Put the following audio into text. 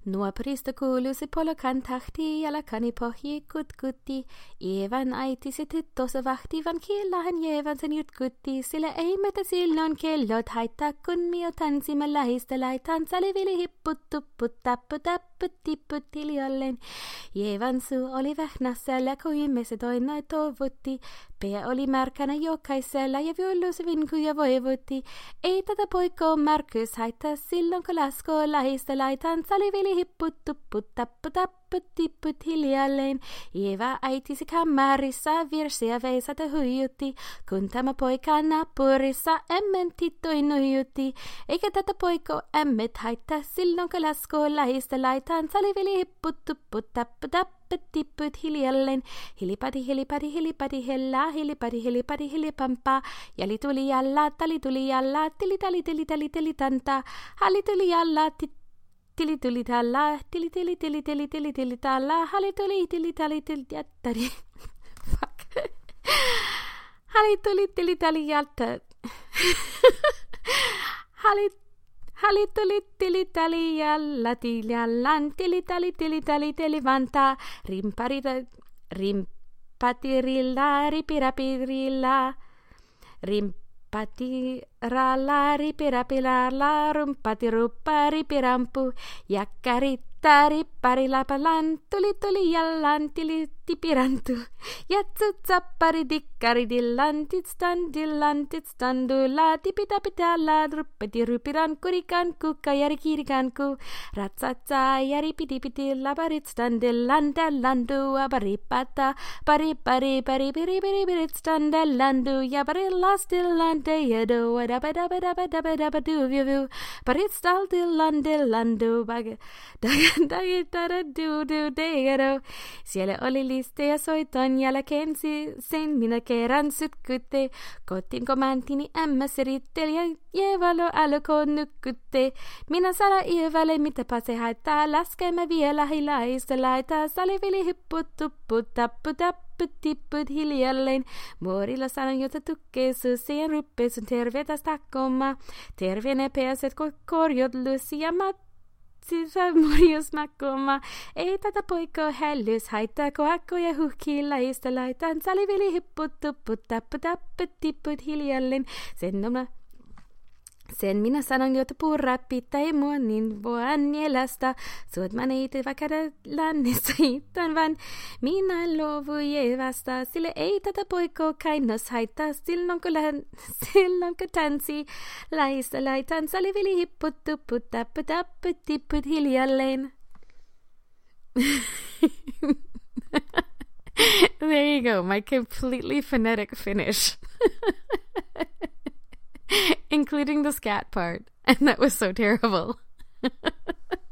Nuoparista kuuluisi polokan tahti ja lakani pohji kutkutti. Evan äiti se tyttössä vahti, van kiellahan jeevan sen jutkutti. Sillä ei meitä silloin kellot haittaa, kun mio tanssimme lähistä laitaan. Salivili hipput, tupput, tapput, tapput, tipput hiljalleen. Jeevan suu oli vähnässällä, kuimme se toinai toivotti. Pää oli märkänä jokaisella ja viullus vinkuja voivutti. Ei tätä poikkoa märkyys haittaa silloin, kun laskoo lähistä laitaan. Salivili hipput, tupput, tapput, tapput, tipput hiljalleen. Eeva äitisi kammarissa virsiä veisata huijutti. Kun tämä poika naapurissa emmen tittoi nuijutti. Eikä tätä poikkoa emmet haittaa silloin, kun laskoo lähistä laitaan. Salivili hipput, tupput, tapput, tapput. Tipput hiljalleen, hilipadi, hilipadi, hilipadi, hella, hilipadi, hilipadi, hilipampa. Jali tuli jalla, tali tuli jalla, tili tali, tili tali, tili tanta. Hali tuli jalla, tili tuli talla, tili tili tili tili tili tili talla. Hali tuli, tili tali, tili jättäri. Fuck. Hali tuli, tili tali, jättäri. Hali tuli tili jalla tiljallan tili tili vanta rimpatirilla ripirapirilla rimpatiralla ripirapilalla rumpatiruppa ripirampu jakkarittari parilapalan tuli jallan tili tipirantu jatsut sappari dikkari dillan titstandulla tipitapitalla ruppeti rupiran kurikan kukka jari kirikanku ratsatsa jari pitipiti labaritstan dellandu abaripata pari biritstandellandu jabarillastilande yedo adabadabadabadabadu paritstaltillandellandu dagadagitaradudu siellä oli listeja soiton jälkeen sen minä kerran sytkytte. Kotiin komantini ämmä siritteli ja Jeevalo alkoi nykkytte. Minä sana Jeevalle mitä pase haittaa. Laskemme vielä hilaista laitaa. Salivili hipput tupput tapput tapput tipput hiljalleen. Muorilla sanon jota tukkee suusien ruppesun tervetä stakkomma. Terveenä pääset korjot lysi ja sisä morjusmakoma. Ei tätä poikkoa hällys haittaa, kun hakkoja huhkii lähistä laitaan. Salivili hipput, tupput, tapput, tapput, tipput hiljalleen. Sen minä sanon, jota purra pitää mua, niin voin nielästä. Suot mä neiti vaikka lannissa hiittan, vaan minä luovuin Jeevasta. Sille ei tätä poikkoa kainos haittaa, silloin kun tanssi lähistä laitan. Salivili hipput, tupput, tapput, tapput, tipput hiljalleen. There you go, my completely phonetic Finnish. Including the scat part. And that was so terrible.